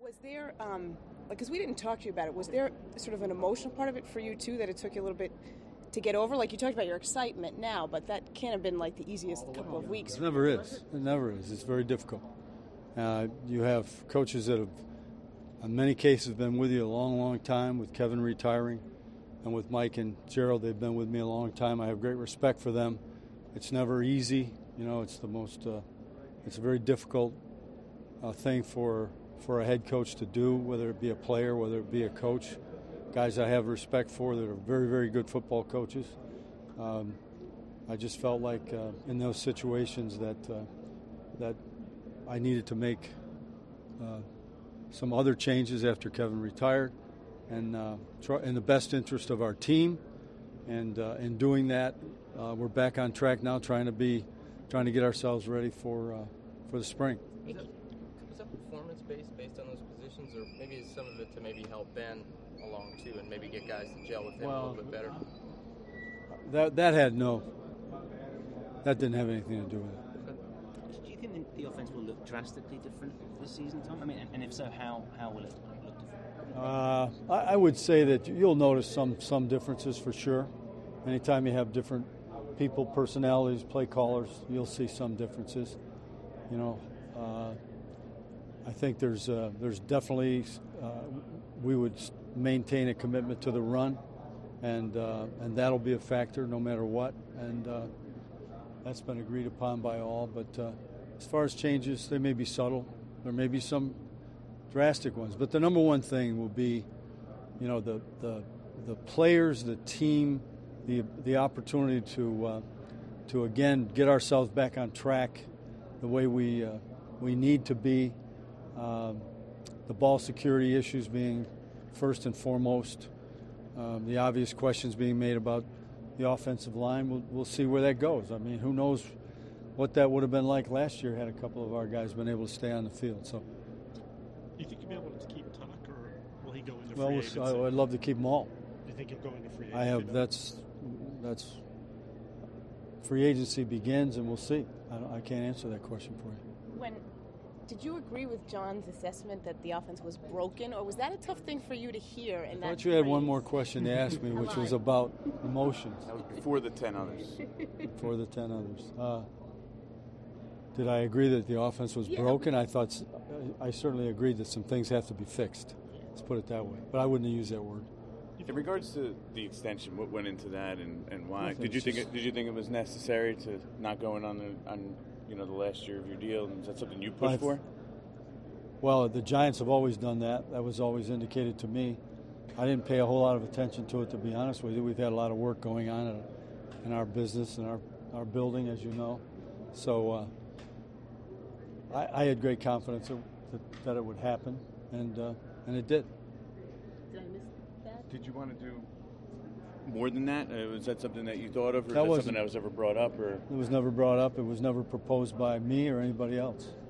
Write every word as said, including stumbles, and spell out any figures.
Was there, um, like, because we didn't talk to you about it, was there sort of an emotional part of it for you, too, that it took you a little bit to get over? Like, you talked about your excitement now, but that can't have been, like, the easiest couple of weeks. It never is. It never is. It's very difficult. Uh, you have coaches that have, in many cases, been with you a long, long time, with Kevin retiring, and with Mike and Gerald, they've been with me a long time. I have great respect for them. It's never easy. You know, it's the most, uh, it's a very difficult uh, thing for for a head coach to do, whether it be a player, whether it be a coach. Guys I have respect for that are very, very good football coaches. Um, I just felt like uh, in those situations that uh, that I needed to make uh, some other changes after Kevin retired, and uh, try, in the best interest of our team. And uh, in doing that, uh, we're back on track now, trying to be, trying to get ourselves ready for uh, for the spring. Was that, was that performance based based on those positions, or maybe is some of it to maybe help Ben along too, and maybe get guys to gel with him well, a little bit better? That that had no. That didn't have anything to do with it. Do you think the offense will look drastically different this season, Tom? I mean, and if so, how how will it look different? Uh, I, I would say that you'll notice some some differences for sure. Anytime you have different people, personalities, play callers, you'll see some differences. You know, uh, I think there's uh, there's definitely uh, we would maintain a commitment to the run, and uh, and that'll be a factor no matter what, and uh, that's been agreed upon by all. But uh, as far as changes, they may be subtle, there may be some drastic ones, but the number one thing will be, you know, the the the players, the team, the the opportunity to uh, to again get ourselves back on track the way we uh, we need to be. Um, the ball security issues being first and foremost. Um, the obvious questions being made about the offensive line. We'll, we'll see where that goes. I mean, who knows what that would have been like last year had a couple of our guys been able to stay on the field. So, do you think you'll be able to keep Tuck, or will he go into free well, agency? Well, I'd love to keep them all. Do you think he'll go into free agency? I have. That's that's free agency begins, and we'll see. I, don't, I can't answer that question for you. When did you agree with John's assessment that the offense was broken, or was that a tough thing for you to hear? In I that thought you had phrase? one more question to ask me, which was about emotions. That was before the ten others. Before the ten others. Uh, did I agree that the offense was yeah. broken? I thought I certainly agreed that some things have to be fixed. Let's put it that way. But I wouldn't have used that word. In regards to the extension, what went into that, and, and why? Nothing, Did you think just, it, did you think it was necessary to not go in on the on you know the last year of your deal? And is that something you pushed I've, for? Well, the Giants have always done that. That was always indicated to me. I didn't pay a whole lot of attention to it, to be honest with you. We've had a lot of work going on in, in our business and our, our building, as you know. So uh, I, I had great confidence that, that, that it would happen, and uh, and it did. Did I miss that? Did you want to do more than that? Uh, was that something that you thought of, or That is that wasn't- something that was ever brought up? Or It was never brought up. It was never proposed by me or anybody else.